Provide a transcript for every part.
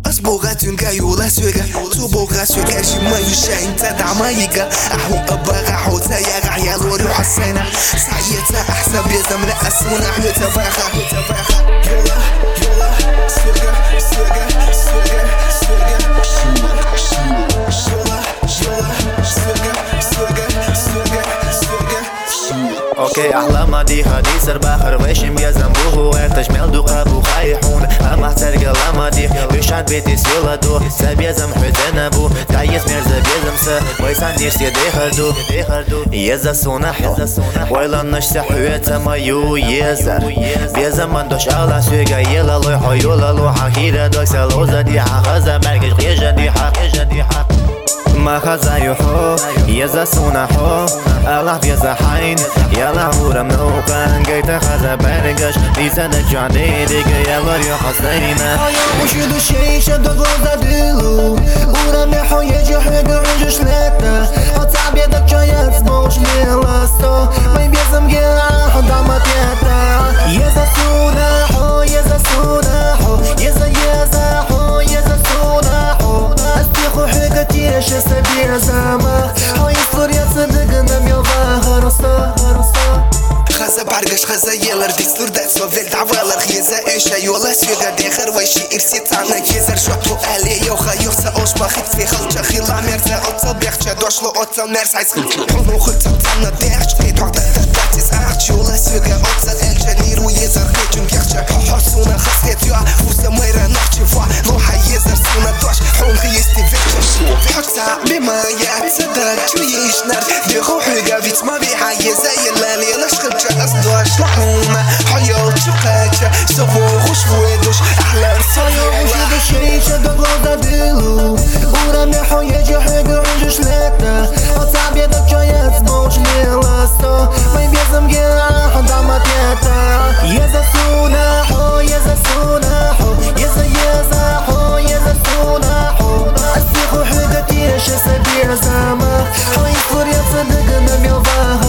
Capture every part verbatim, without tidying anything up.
أصبغة يولا سوغا صبغة سوغا شما يشاين تدعما يقا أحو أبغا حو تياغا عيال وريو حسينا سعيتا أحسب يزم لأسونا حو تفاخا يولا يولا سوغا سوغا سوغا سوغا يولا يولا سوغا سوغا سوغا سوغا اوكي احلام دي هدي سر بحر وشم بيزم بوهو ارتش ملدو قابو خايحون اما ترقى لما دي بيشاد بيتي سيولا دو سبيزم حزنا بو تعيز مرزا بيزم سا ويسان نيرسي دي هردو يزا سونا حو ويلا نشسي حويتا مايو يزر بيزم من دوش اغلا سويقا يلا لوي حيولا لو حكيرا دوك سالوزا دي حخزا مرقش غيجا دي حق ما خزا يحو يزا سونا حو الله بيزا حين يلا هورا منوقا قيتا خزا برقش ليسا نجعني ديقا يلا ريو حسينا وشدو الشي شدو غوزا ديلو ورا محو يجي حيقا عجش لتا حتى بيدك جايات سبوش ليلاستو ما يبيزم جيلا حدا ما تيتا يزا سونا حو يزا سونا حو يزا يزا حو يزا سونا حو استيقو حيقا تيش سبيع زاما حو يصور يصدق نم يوغا هرسا خزا برقش خزا يلر ديستور داتس وفيل دعوالر خيزا ايشا يولا سويغا ديخر ويشي ارسي تانا يزر شوحتو الي يوخا يوخسا اوش باخد في خلجا خيلا مرزا اوتل بيخجا دوشلو اوتل مرس عايز خلجا حلو خلجا تانا ديخش قيد وقتا داتس اخش يولا سويغا اوتل الجنير ويزر خيجن بيخجا حرسونا خسيت يوا وسا ميرا نحجي فوا لوحا يزر سونا دوش حون خيستي فيكجا حكسا بما يعتدك شويش نار ديخو حيقا فيت ما بيحا يزا يلا ليلش خلجا أصدواش لحومة حيو تشقاتشا سفو خوش ويدوش أحلى رسايو وشد الشي شد غوزا ديلو ورا محو يجي حيقا عجش لتا حتى بيدك جايات سبوش ليلاستو ما يبيزم جيلا حدا ما تيتا يزا سونا حو يزا سونا حو يزا يزا حو يزا سونا حو أستيقو حيقا تيش سبيع زاما حو يصور يصدق نم يوغا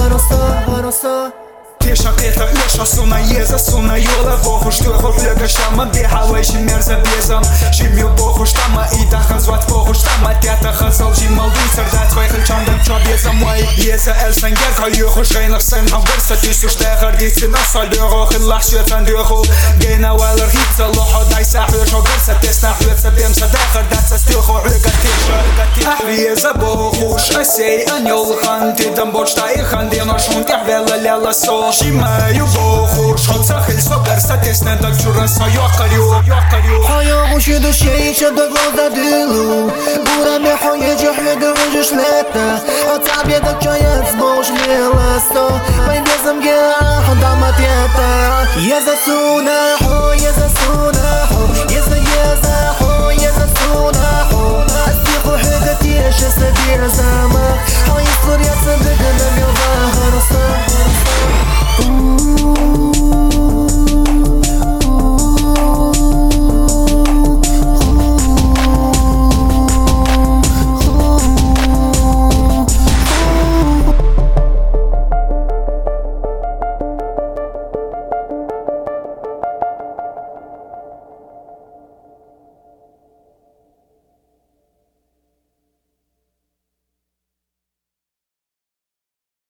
هرسا Тиша это леша суна еза суна йола боху что хопляга шама бехала ищи мерза безам Шимил боху штама и да хазват боху штама Тята хазал жимал дынсар да твой хальчандам чо безам мой Еза эл сангер хайюху шейнах сэн хамверса Тису штехар дици насаль дюху хиллах шветан дюху Гейна вайлер хитса лохо дай сахуя шогерса Тесна хуется бемса дехар даца стюху хуйга тиша Еза боху шасей аньол хан Тидам бочта и хан Дино шунтях вела ляла со شمايو بوخور شون ساخل سوبر ستسنا دك جرس يوقريو حيا وشد الشي شد غوزا ديلو ورا محو يجي حيقا عجش لتا حتى بيدك جايات سبوش ليلاستو ما يبيزم جيلا حدا ما تيتا يزا سونا حو يزا سونا حو يزا يزا حو يزا سونا حو استيقو حيقا تيش سبيع زاما حو يصور يصدق